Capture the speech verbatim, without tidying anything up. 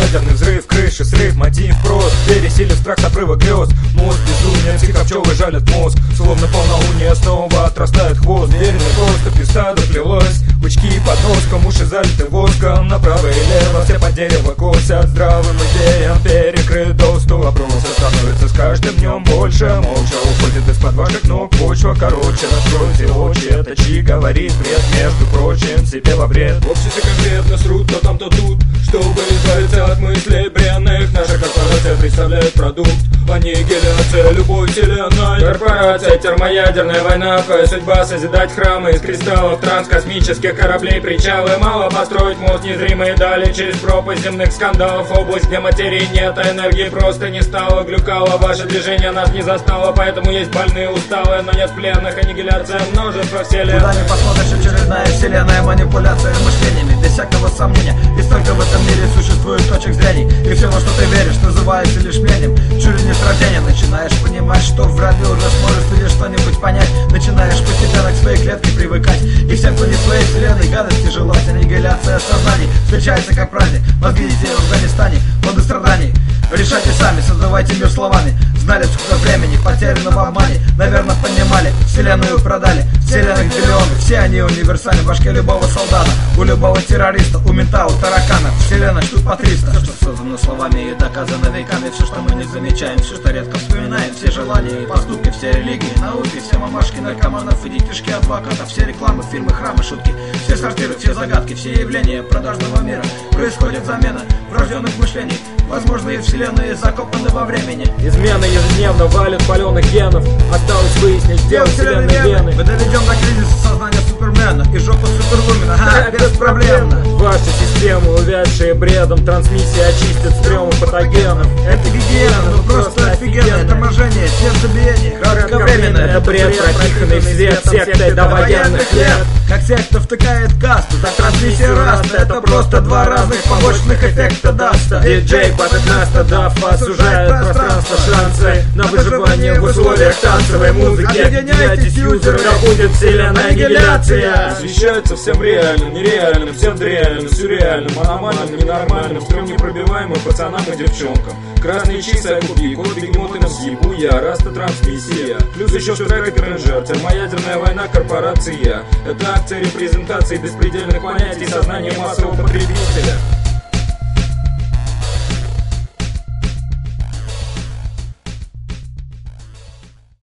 Ядерный взрыв, крыши, срыв, мотив прост. Пересилив страх с обрыва грез. Мозг безумия, психопчелы жалят мозг. Словно полнолуние снова отрастает хвост. Верно, просто писта доплелась. Бычки под носком, уши залиты воском. Направо и лево все под дерево косят. Здравым идеям перекрыт доступ. Вопросы становятся с каждым днем больше. Молча уходит из-под ваших ног почва. Короче, раскройте очи, это чи говорит бред. Между прочим, себе во вред. Общество конкретно срут то там, то тут. Чтобы избавиться от мыслей бренных, наша корпорация представляет продукт. Аннигиляция любой вселенной. Корпорация, термоядерная война. Твоя судьба созидать храмы из кристаллов транскосмических кораблей, причалы. Мало построить мост незримые дали через пропасть земных скандалов. Область, где материи нет, а энергии просто не стало. Глюкало, ваше движение нас не застало. Поэтому есть больные, усталые, но нет пленных. Аннигиляция множества вселенных. Куда не посмотришь, очередная вселенная манипуляция мышлениями, без всякого сомнения. И столько в этом мире существует точек зрений. И все, во что ты веришь, называется лишь мнением. Чуть ли не с рождения начинаешь понимать, что вряд ли уже сможешь ты лишь что-нибудь понять. Начинаешь постепенно к своей клетке привыкать. И всем, кто не в своей вселенной, гадости желать. Аннигиляция сознаний встречается как праздник. Мозги детей в Афганистане, плоды страданий. Решайте сами, создавайте мир словами. Знали, сколько времени потеряно в обмане. Наверное, понимали, вселенную продали. Вселенных миллионы, все они универсальны. В башке любого солдата, у любого террориста, у мента, у таракана. Вселенная штук по триста. Что создано словами и доказано веками. Все, что мы не замечаем, все, что редко вспоминаем. Все желания и поступки, все религии, науки. Все мамашки наркоманов и детишки адвокатов. Все рекламы, фильмы, храмы, шутки. Все сортиры, все загадки, все явления продажного мира. Происходит замена врожденных мышлений. Возможно, и вселенные закопаны во времени. Измены ежедневно валят паленых генов. Осталось выяснить, где у вселенной вены. Мы доведем до кризиса сознания супермена и жопу суперлумена. Ага, беспроблемно. Ваши системы, увядшие бредом, трансмиссии очистят стрёмы патогенов. Это гигиена, ну просто офигенно. Торможение, сердцебиение, кратковременно. Это бред, пропиханный в свет сектой до военных лет. Как секта втыкает касту, так трансмиссия раста. Это просто два разных побочных эффекта даста. Диджей под нас дафа сужает пространство, шансы на выживание в условиях танцевой музыки. Объединяйтесь, юзеры, да будет вселенная аннигиляция. Освещается всем реальным, нереальным, всем реальным, сюрреальным, аномальным, ненормальным, стрём непробиваемым пацанам и девчонкам. Красные часы, купи, код бегемоты на съебу, я, раста трансмиссия. Плюс еще трек и кринжер, термоядерная война, корпорация. Это акция репрезентации беспредельных понятий сознания массового потребителя.